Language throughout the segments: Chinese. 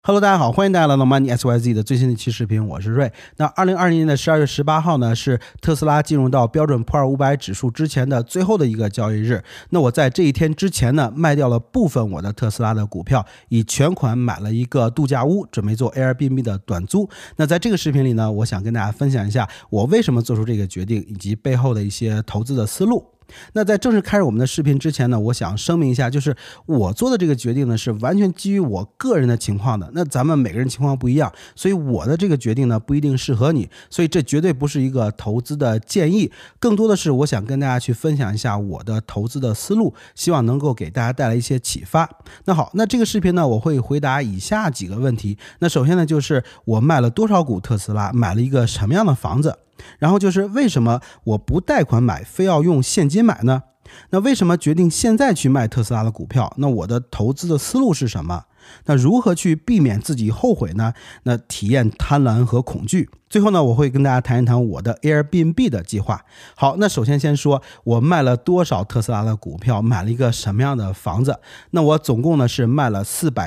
Hello， 大家好，欢迎大家来到 Money XYZ 的最新的一期视频，我是瑞。那2020年的12月18号呢，是特斯拉进入到标准普尔500指数之前的最后的一个交易日。那我在这一天之前呢，卖掉了部分我的特斯拉的股票，以全款买了一个度假屋，准备做 Airbnb 的短租。那在这个视频里呢，我想跟大家分享一下我为什么做出这个决定，以及背后的一些投资的思路。那在正式开始我们的视频之前呢，我想声明一下，就是我做的这个决定呢，是完全基于我个人的情况的。那咱们每个人情况不一样，所以我的这个决定呢，不一定适合你，所以这绝对不是一个投资的建议，更多的是我想跟大家去分享一下我的投资的思路，希望能够给大家带来一些启发。那好，那这个视频呢，我会回答以下几个问题。那首先呢，就是我卖了多少股特斯拉，买了一个什么样的房子。然后就是为什么我不贷款买，非要用现金买呢？那为什么决定现在去卖特斯拉的股票？那我的投资的思路是什么？那如何去避免自己后悔呢？那体验贪婪和恐惧。最后呢，我会跟大家谈一谈我的 Airbnb 的计划。好，那首先说我卖了多少特斯拉的股票，买了一个什么样的房子。那我总共呢是卖了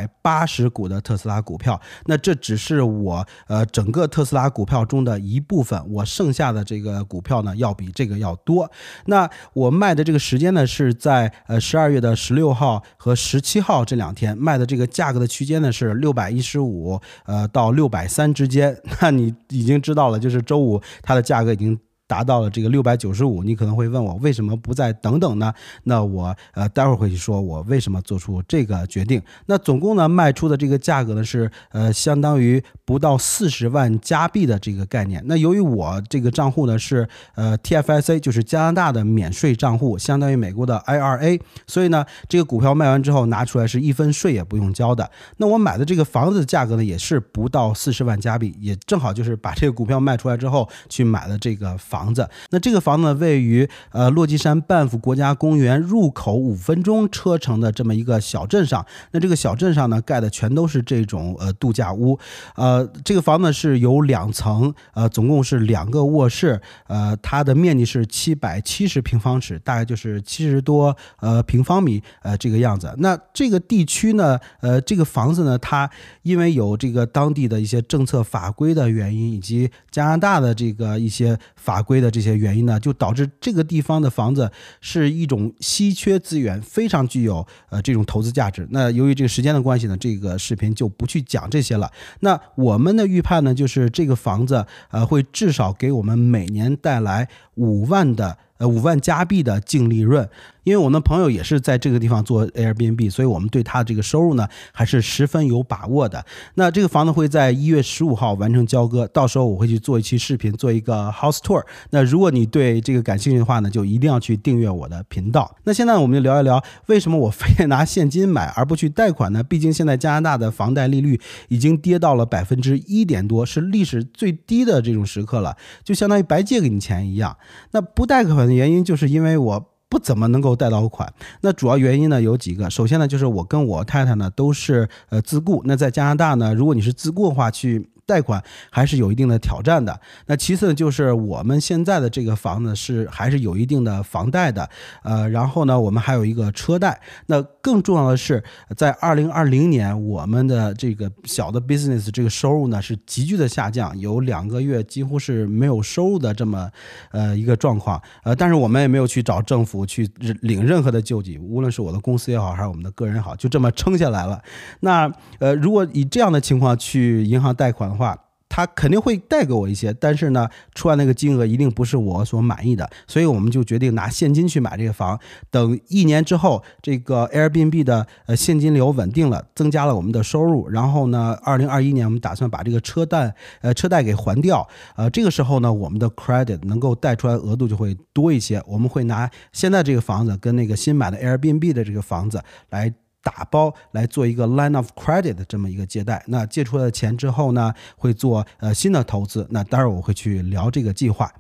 480股的特斯拉股票。那这只是我整个特斯拉股票中的一部分，我剩下的这个股票呢要比这个要多。那我卖的这个时间呢是在12月的16号和17号这两天，卖的这个价格的区间呢是615到630之间。那你已经知道了，就是周五它的价格已经达到了这个695，你可能会问我为什么不再等等呢？那我待会儿会去说我为什么做出这个决定。那总共呢卖出的这个价格呢是相当于不到40万加币的这个概念。那由于我这个账户呢是TFSA， 就是加拿大的免税账户，相当于美国的 IRA， 所以呢这个股票卖完之后拿出来是1分税也不用交的。那我买的这个房子的价格呢也是不到40万加币，也正好就是把这个股票卖出来之后去买了这个房子。那这个房子位于落基山半幅国家公园入口5分钟车程的这么一个小镇上。那这个小镇上呢盖的全都是这种度假屋。这个房子是有2层，总共是2个卧室，它的面积是770平方尺，大概就是70多平方米这个样子。那这个地区呢这个房子呢，它因为有这个当地的一些政策法规的原因，以及加拿大的这个一些法规的这些原因呢，就导致这个地方的房子是一种稀缺资源，非常具有这种投资价值。那由于这个时间的关系呢，这个视频就不去讲这些了。那我们的预判呢，就是这个房子会至少给我们每年带来5万加币的净利润。因为我的朋友也是在这个地方做 Airbnb， 所以我们对他的这个收入呢还是十分有把握的。那这个房子会在1月15号完成交割，到时候我会去做一期视频，做一个 house tour。 那如果你对这个感兴趣的话呢，就一定要去订阅我的频道。那现在我们就聊一聊为什么我非得拿现金买而不去贷款呢？毕竟现在加拿大的房贷利率已经跌到了1%点多，是历史最低的这种时刻了，就相当于白借给你钱一样。那不贷款的原因就是因为我不怎么能够贷到款。那主要原因呢有几个。首先呢，就是我跟我太太呢都是自雇。那在加拿大呢，如果你是自雇的话，去贷款还是有一定的挑战的。那其次就是我们现在的这个房子还是有一定的房贷的，然后呢我们还有一个车贷。那更重要的是，在2020年我们的这个小的 business 这个收入呢是急剧的下降，有2个月几乎是没有收入的这么一个状况。但是我们也没有去找政府去领任何的救济，无论是我的公司也好，还是我们的个人也好，就这么撑下来了。那如果以这样的情况去银行贷款的话，他肯定会贷给我一些，但是呢出来那个金额一定不是我所满意的，所以我们就决定拿现金去买这个房。等1年之后，这个 Airbnb 的现金流稳定了，增加了我们的收入，然后呢2021年我们打算把这个车贷给还掉。这个时候呢我们的 credit 能够贷出来的额度就会多一些，我们会拿现在这个房子跟那个新买的 Airbnb 的这个房子来打包来做一个 line of credit 的这么一个借贷。那借出来的钱之后呢，会做新的投资。那待会儿我会去聊这个计划。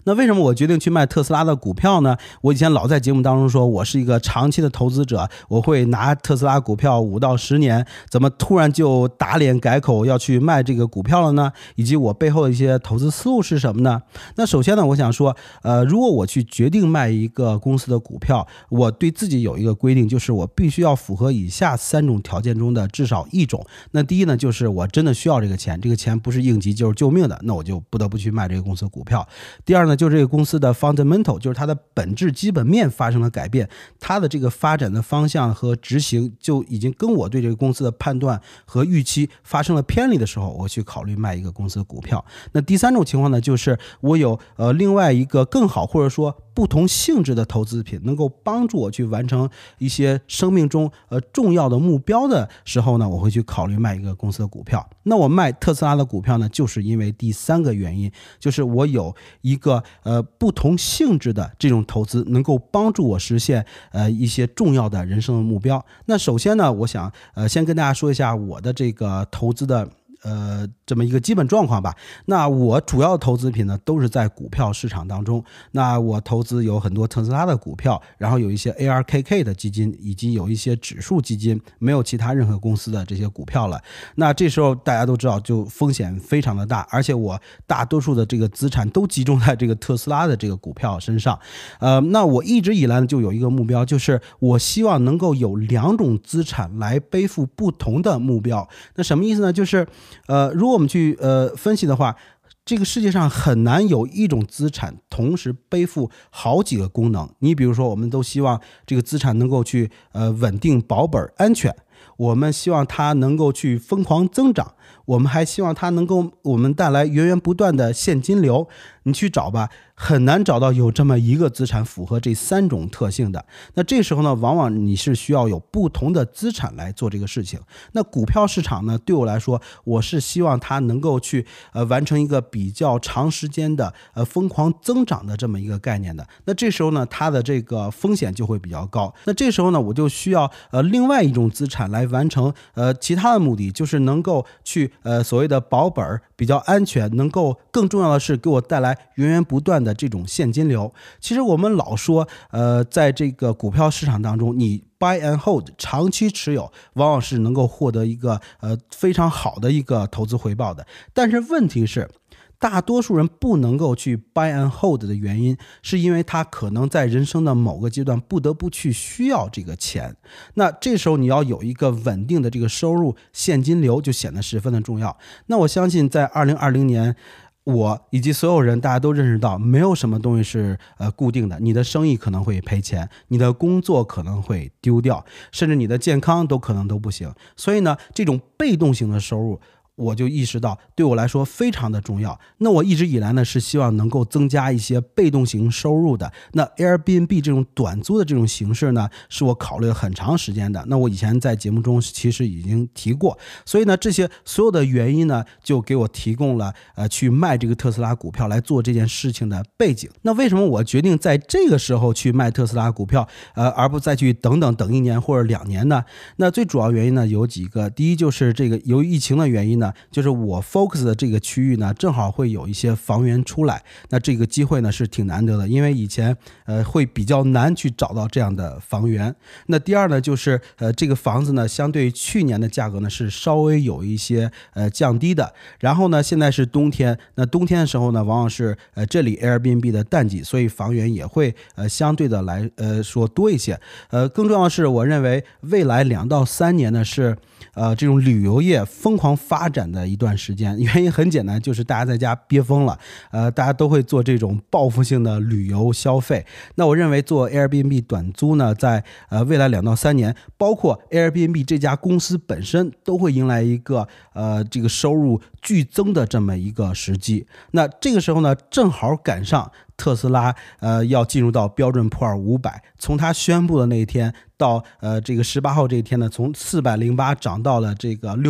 那为什么我决定去卖特斯拉的股票呢？我以前老在节目当中说我是一个长期的投资者，我会拿特斯拉股票5到10年，怎么突然就打脸改口要去卖这个股票了呢？以及我背后的一些投资思路是什么呢？那首先呢，我想说如果我去决定卖一个公司的股票，我对自己有一个规定，就是我必须要符合以下3种条件中的至少一种。那第一呢，就是我真的需要这个钱，这个钱不是应急就是救命的，那我就不得不去卖这个公司的股票。第二呢，就是这个公司的 fundamental， 就是它的本质基本面发生了改变，它的这个发展的方向和执行就已经跟我对这个公司的判断和预期发生了偏离的时候，我去考虑卖一个公司的股票。那第3种情况呢，就是我有另外一个更好或者说不同性质的投资品，能够帮助我去完成一些生命中重要的目标的时候呢，我会去考虑卖一个公司的股票。那我卖特斯拉的股票呢，就是因为第3个原因，就是我有一个不同性质的这种投资，能够帮助我实现一些重要的人生的目标。那首先呢，我想先跟大家说一下我的这个投资的这么一个基本状况吧。那我主要的投资品呢都是在股票市场当中。那我投资有很多特斯拉的股票，然后有一些 ARKK 的基金，以及有一些指数基金，没有其他任何公司的这些股票了。那这时候大家都知道，就风险非常的大，而且我大多数的这个资产都集中在这个特斯拉的这个股票身上。那我一直以来呢就有一个目标，就是我希望能够有2种资产来背负不同的目标。那什么意思呢？就是如果我们去分析的话，这个世界上很难有一种资产同时背负好几个功能。你比如说，我们都希望这个资产能够去稳定保本安全，我们希望它能够去疯狂增长，我们还希望它能够我们带来源源不断的现金流。你去找吧，很难找到有这么一个资产符合这3种特性的。那这时候呢，往往你是需要有不同的资产来做这个事情。那股票市场呢，对我来说，我是希望它能够去完成一个比较长时间的疯狂增长的这么一个概念的。那这时候呢，它的这个风险就会比较高。那这时候呢，我就需要另外一种资产来完成其他的目的，就是能够去所谓的保本比较安全，能够更重要的是给我带来源源不断的这种现金流。其实我们老说在这个股票市场当中，你 buy and hold 长期持有往往是能够获得一个非常好的一个投资回报的。但是问题是，大多数人不能够去 buy and hold 的原因，是因为他可能在人生的某个阶段不得不去需要这个钱。那这时候你要有一个稳定的这个收入现金流，就显得十分的重要。那我相信在2020年，我以及所有人大家都认识到，没有什么东西是固定的。你的生意可能会赔钱，你的工作可能会丢掉，甚至你的健康可能都不行。所以呢，这种被动型的收入，我就意识到对我来说非常的重要。那我一直以来呢是希望能够增加一些被动型收入的。那 Airbnb 这种短租的这种形式呢，是我考虑了很长时间的。那我以前在节目中其实已经提过。所以呢，这些所有的原因呢，就给我提供了去卖这个特斯拉股票来做这件事情的背景。那为什么我决定在这个时候去卖特斯拉股票，而不再去等1年或者2年呢？那最主要原因呢有几个。第一，就是这个由于疫情的原因呢，就是我 focus 的这个区域呢，正好会有一些房源出来。那这个机会呢是挺难得的，因为以前会比较难去找到这样的房源。那第二呢，就是这个房子呢，相对于去年的价格呢是稍微有一些降低的。然后呢，现在是冬天，那冬天的时候呢，往往是这里 Airbnb 的淡季，所以房源也会相对的来说多一些。更重要的是，我认为未来2到3年呢是这种旅游业疯狂发展的一段时间。原因很简单，就是大家在家憋疯了，大家都会做这种报复性的旅游消费。那我认为做 Airbnb 短租呢，在未来2到3年，包括 Airbnb 这家公司本身都会迎来一个这个收入剧增的这么一个时机。那这个时候呢，正好赶上特斯拉要进入到标准普尔500，从它宣布的那一天到这个18号这一天呢，从408涨到了这个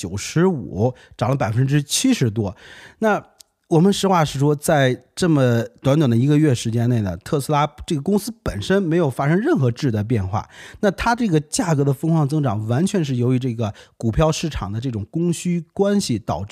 695，涨了70%多。那我们实话实说，在这么短短的1个月时间内呢，特斯拉这个公司本身没有发生任何质的变化。那它这个价格的疯狂增长，完全是由于这个股票市场的这种供需关系导致的，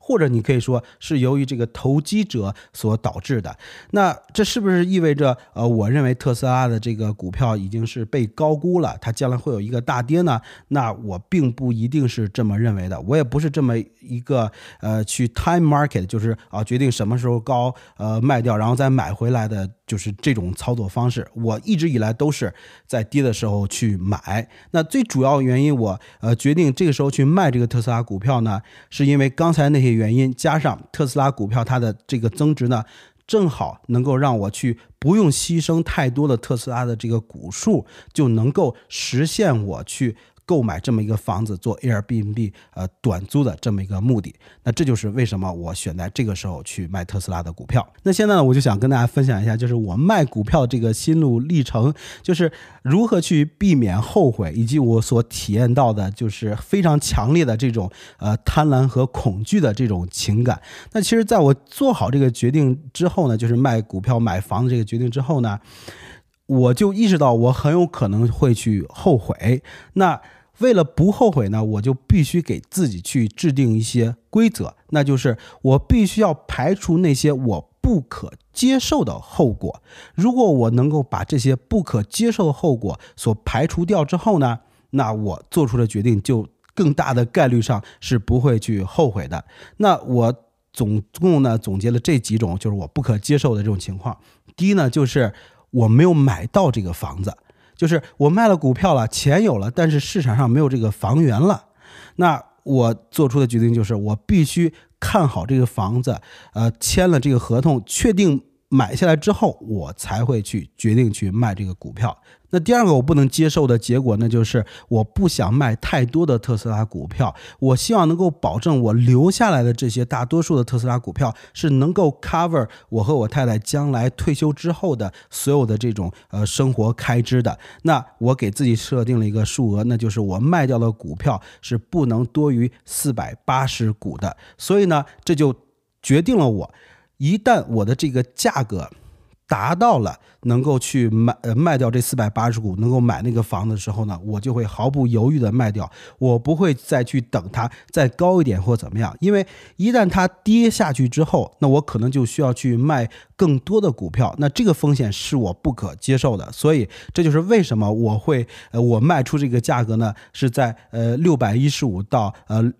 或者你可以说是由于这个投机者所导致的。那这是不是意味着我认为特斯拉的这个股票已经是被高估了，它将来会有一个大跌呢？那我并不一定是这么认为的，我也不是这么一个去 time market， 就是决定什么时候高卖掉然后再买回来的，就是这种操作方式。我一直以来都是在跌的时候去买。那最主要原因我决定这个时候去卖这个特斯拉股票呢，是因为刚才那些原因加上特斯拉股票它的这个增值呢，正好能够让我去不用牺牲太多的特斯拉的这个股数，就能够实现我去购买这么一个房子做 Airbnb 短租的这么一个目的。那这就是为什么我选在这个时候去卖特斯拉的股票。那现在呢，我就想跟大家分享一下，就是我卖股票这个心路历程，就是如何去避免后悔，以及我所体验到的就是非常强烈的这种贪婪和恐惧的这种情感。那其实在我做好这个决定之后呢，就是卖股票买房子这个决定之后呢，我就意识到我很有可能会去后悔。那为了不后悔呢，我就必须给自己去制定一些规则，那就是我必须要排除那些我不可接受的后果。如果我能够把这些不可接受的后果所排除掉之后呢，那我做出的决定就更大的概率上是不会去后悔的。那我总共呢总结了这几种就是我不可接受的这种情况。第一呢，就是我没有买到这个房子，就是我卖了股票了，钱有了，但是市场上没有这个房源了。那我做出的决定就是我必须看好这个房子，签了这个合同，确定买下来之后，我才会去决定去卖这个股票。那第二个我不能接受的结果呢，就是我不想卖太多的特斯拉股票，我希望能够保证我留下来的这些大多数的特斯拉股票是能够 cover 我和我太太将来退休之后的所有的这种生活开支的。那我给自己设定了一个数额，那就是我卖掉的股票是不能多于480股的。所以呢，这就决定了我一旦我的这个价格达到了能够去卖掉这480股，能够买那个房子的时候呢，我就会毫不犹豫的卖掉，我不会再去等它再高一点或怎么样。因为一旦它跌下去之后，那我可能就需要去卖更多的股票，那这个风险是我不可接受的。所以这就是为什么我卖出这个价格呢，是在615到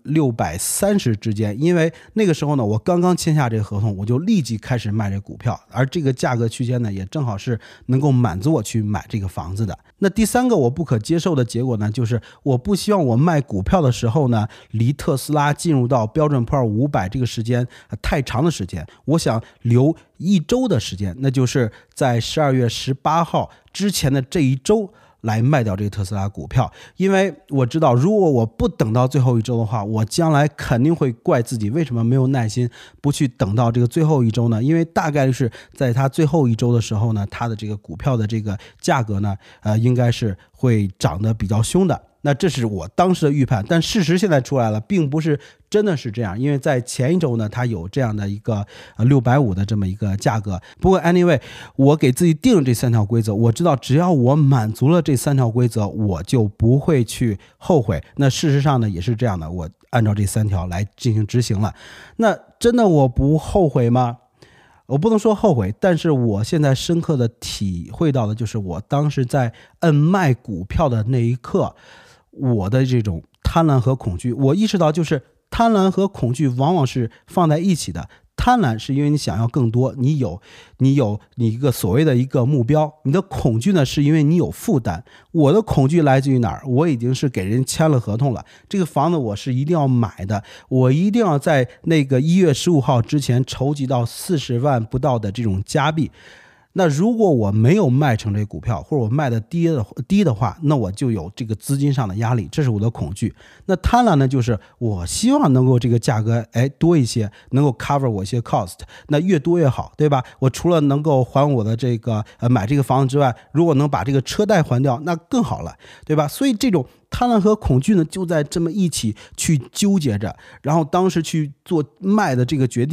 630之间。因为那个时候呢，我刚刚签下这个合同，我就立即开始卖这股票，而这个价格区间呢，也正好是能够满足我去买这个房子的。那第三个我不可接受的结果呢，就是我不希望我卖股票的时候呢，离特斯拉进入到标准普尔500这个时间太长的时间，我想留1周的时间，那就是在12月18号之前的这一周来卖掉这个特斯拉股票。因为我知道如果我不等到最后一周的话，我将来肯定会怪自己为什么没有耐心不去等到这个最后一周呢？因为大概率是在它最后一周的时候呢，它的这个股票的这个价格呢应该是会涨得比较凶的。那这是我当时的预判，但事实现在出来了，并不是真的是这样。因为在前一周呢，它有这样的一个650的这么一个价格。不过 anyway， 我给自己定了这3条规则，我知道只要我满足了这3条规则，我就不会去后悔。那事实上呢也是这样的，我按照这3条来进行执行了。那真的我不后悔吗？我不能说后悔，但是我现在深刻的体会到的就是我当时在摁卖股票的那一刻，我的这种贪婪和恐惧。我意识到就是贪婪和恐惧往往是放在一起的。贪婪是因为你想要更多，你有你一个所谓的一个目标。你的恐惧呢，是因为你有负担。我的恐惧来自于哪儿？我已经是给人签了合同了，这个房子我是一定要买的，我一定要在那个1月15号之前筹集到40万不到的这种加币。那如果我没有卖成这股票，或者我卖的低的话，那我就有这个资金上的压力，这是我的恐惧。那贪婪呢，就是我希望能够这个价格多一些，能够 cover 我一些 cost， 那越多越好，对吧？我除了能够还我的这个买这个房子之外，如果能把这个车贷还掉，那更好了，对吧？所以这种贪婪和恐惧呢，就在这么一起去纠结着，然后当时去做卖的这个决定，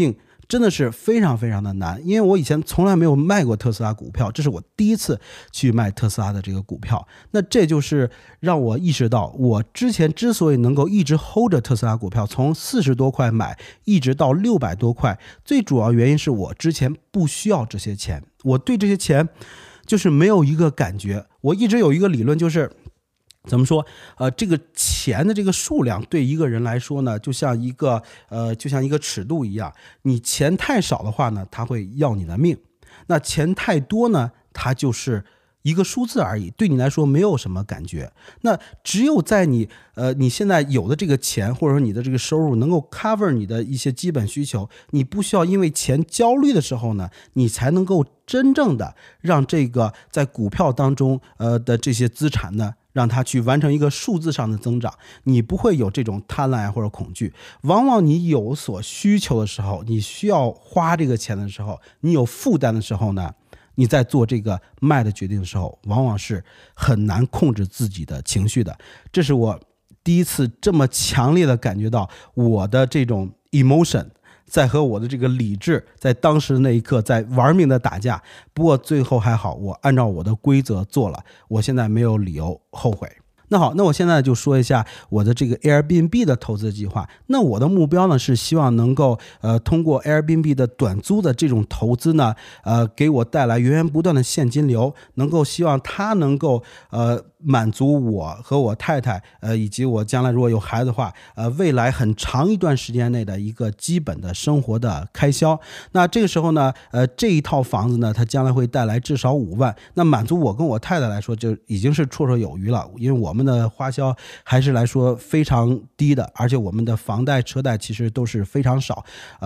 真的是非常非常的难，因为我以前从来没有卖过特斯拉股票，这是我第一次去卖特斯拉的这个股票。那这就是让我意识到，我之前之所以能够一直 hold 着特斯拉股票，从40多块买一直到600多块，最主要原因是我之前不需要这些钱，我对这些钱就是没有一个感觉。我一直有一个理论，就是怎么说？这个钱的这个数量对一个人来说呢，就像一个尺度一样。你钱太少的话呢，他会要你的命；那钱太多呢，它就是一个数字而已，对你来说没有什么感觉。那只有在你现在有的这个钱，或者说你的这个收入能够 cover 你的一些基本需求，你不需要因为钱焦虑的时候呢，你才能够真正的让这个在股票当中的这些资产呢，让它去完成一个数字上的增长，你不会有这种贪婪或者恐惧。往往你有所需求的时候，你需要花这个钱的时候，你有负担的时候呢，你在做这个卖的决定的时候，往往是很难控制自己的情绪的。这是我第一次这么强烈的感觉到我的这种 emotion在和我的这个理智在当时那一刻在玩命的打架。不过最后还好，我按照我的规则做了，我现在没有理由后悔。那好，那我现在就说一下我的这个 Airbnb 的投资计划。那我的目标呢是希望能够通过 Airbnb 的短租的这种投资呢，给我带来源源不断的现金流，能够希望它能够满足我和我太太以及我将来如果有孩子的话，未来很长一段时间内的一个基本的生活的开销。那这个时候呢，这一套房子呢，它将来会带来至少5万，那满足我跟我太太来说就已经是绰绰有余了，因为我们的花销还是来说非常低的，而且我们的房贷车贷其实都是非常少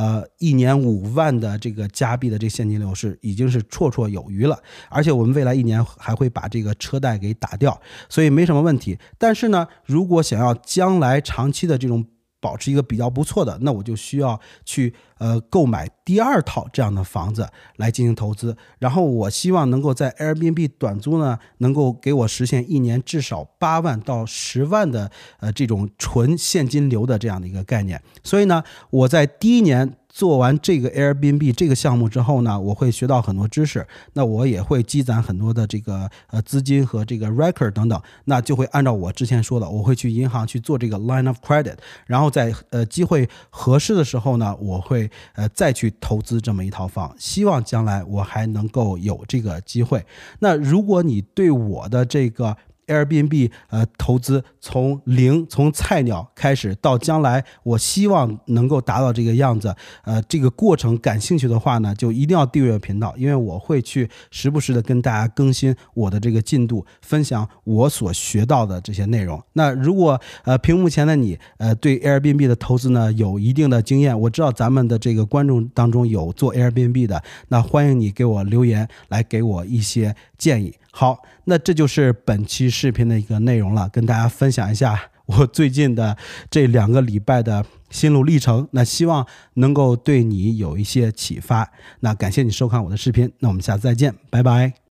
，1年5万的这个加币的这现金流已经是绰绰有余了，而且我们未来1年还会把这个车贷给打掉，所以没什么问题。但是呢，如果想要将来长期的这种保持一个比较不错的，那我就需要去购买第2套这样的房子来进行投资。然后我希望能够在 Airbnb 短租呢，能够给我实现1年至少8万到10万的这种纯现金流的这样的一个概念。所以呢，我在第1年做完这个 Airbnb 这个项目之后呢，我会学到很多知识，那我也会积攒很多的这个资金和这个 record 等等，那就会按照我之前说的，我会去银行去做这个 line of credit， 然后在机会合适的时候呢，我会再去投资这么一套房，希望将来我还能够有这个机会。那如果你对我的这个Airbnb 投资从菜鸟开始到将来我希望能够达到这个样子这个过程感兴趣的话呢，就一定要订阅频道，因为我会去时不时的跟大家更新我的这个进度，分享我所学到的这些内容。那如果屏幕前的你对 Airbnb 的投资呢有一定的经验，我知道咱们的这个观众当中有做 Airbnb 的，那欢迎你给我留言来给我一些建议。好，那这就是本期视频的一个内容了，跟大家分享一下我最近的这2个礼拜的心路历程，那希望能够对你有一些启发。那感谢你收看我的视频，那我们下次再见，拜拜。